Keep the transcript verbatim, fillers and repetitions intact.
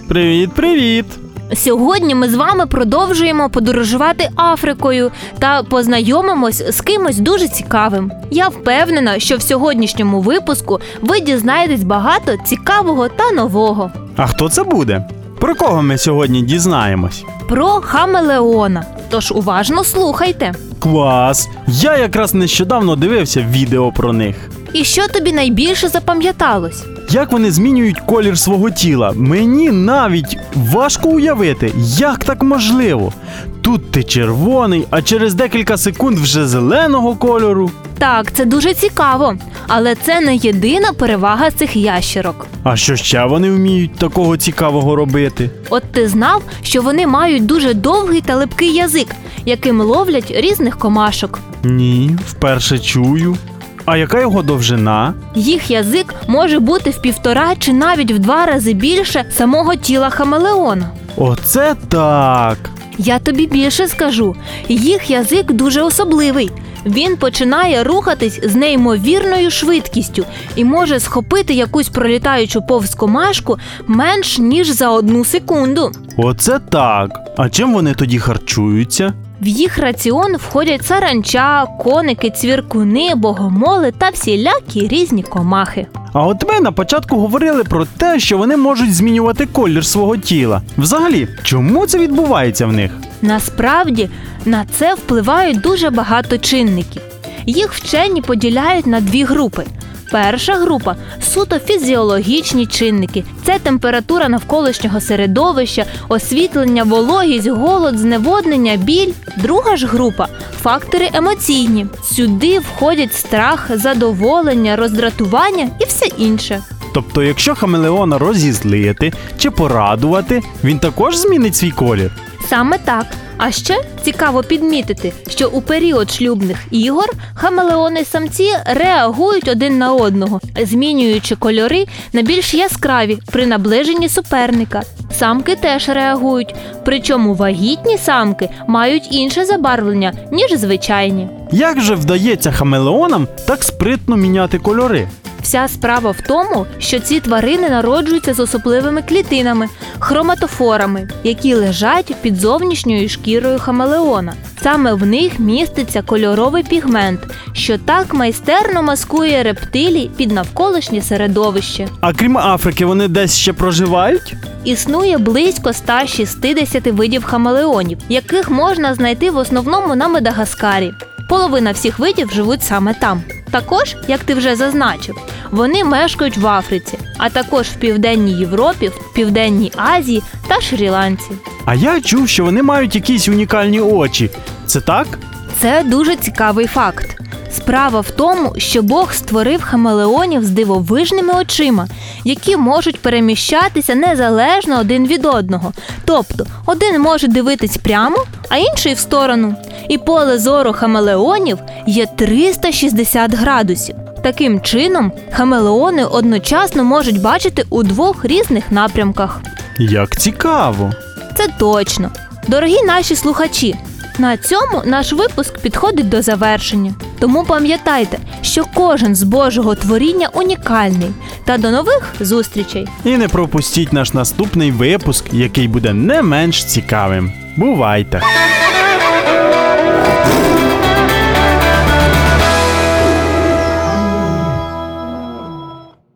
Привіт-привіт! Сьогодні ми з вами продовжуємо подорожувати Африкою та познайомимось з кимось дуже цікавим. Я впевнена, що в сьогоднішньому випуску ви дізнаєтесь багато цікавого та нового. А хто це буде? Про кого ми сьогодні дізнаємось? Про хамелеона. Тож уважно слухайте. Клас! Я якраз нещодавно дивився відео про них. І що тобі найбільше запам'яталось? Як вони змінюють колір свого тіла? Мені навіть важко уявити, як так можливо. Тут ти червоний, а через декілька секунд вже зеленого кольору. Так, це дуже цікаво, але це не єдина перевага цих ящерок. А що ще вони вміють такого цікавого робити? От ти знав, що вони мають дуже довгий та липкий язик, яким ловлять різних комашок? Ні, вперше чую. А яка його довжина? Їх язик може бути в півтора чи навіть в два рази більше самого тіла хамелеона. Оце так! Я тобі більше скажу. Їх язик дуже особливий. Він починає рухатись з неймовірною швидкістю і може схопити якусь пролітаючу повз комашку менш ніж за одну секунду. Оце так! А чим вони тоді харчуються? В їх раціон входять саранча, коники, цвіркуни, богомоли та всілякі різні комахи. А от ми на початку говорили про те, що вони можуть змінювати колір свого тіла. Взагалі, чому це відбувається в них? Насправді, на це впливають дуже багато чинників. Їх вчені поділяють на дві групи. Перша група – суто фізіологічні чинники. Це температура навколишнього середовища, освітлення, вологість, голод, зневоднення, біль. Друга ж група – фактори емоційні. Сюди входять страх, задоволення, роздратування і все інше. Тобто, якщо хамелеона розізлити чи порадувати, він також змінить свій колір? Саме так. А ще цікаво підмітити, що у період шлюбних ігор хамелеони-самці реагують один на одного, змінюючи кольори на більш яскраві при наближенні суперника. Самки теж реагують, причому вагітні самки мають інше забарвлення, ніж звичайні. Як же вдається хамелеонам так спритно міняти кольори? Вся справа в тому, що ці тварини народжуються з особливими клітинами – хроматофорами, які лежать під зовнішньою шкірою хамелеона. Саме в них міститься кольоровий пігмент, що так майстерно маскує рептилій під навколишнє середовище. А крім Африки, вони десь ще проживають? Існує близько ста шістдесяти видів хамелеонів, яких можна знайти в основному на Мадагаскарі. Половина всіх видів живуть саме там. Також, як ти вже зазначив, вони мешкають в Африці, а також в Південній Європі, в Південній Азії та Шрі-Ланці. А я чув, що вони мають якісь унікальні очі. Це так? Це дуже цікавий факт. Справа в тому, що Бог створив хамелеонів з дивовижними очима, які можуть переміщатися незалежно один від одного. Тобто, один може дивитись прямо, а інший в сторону. І поле зору хамелеонів є триста шістдесят градусів. Таким чином, хамелеони одночасно можуть бачити у двох різних напрямках. Як цікаво! Це точно. Дорогі наші слухачі, на цьому наш випуск підходить до завершення. Тому пам'ятайте, що кожен з Божого творіння унікальний. Та до нових зустрічей! І не пропустіть наш наступний випуск, який буде не менш цікавим. Бувайте!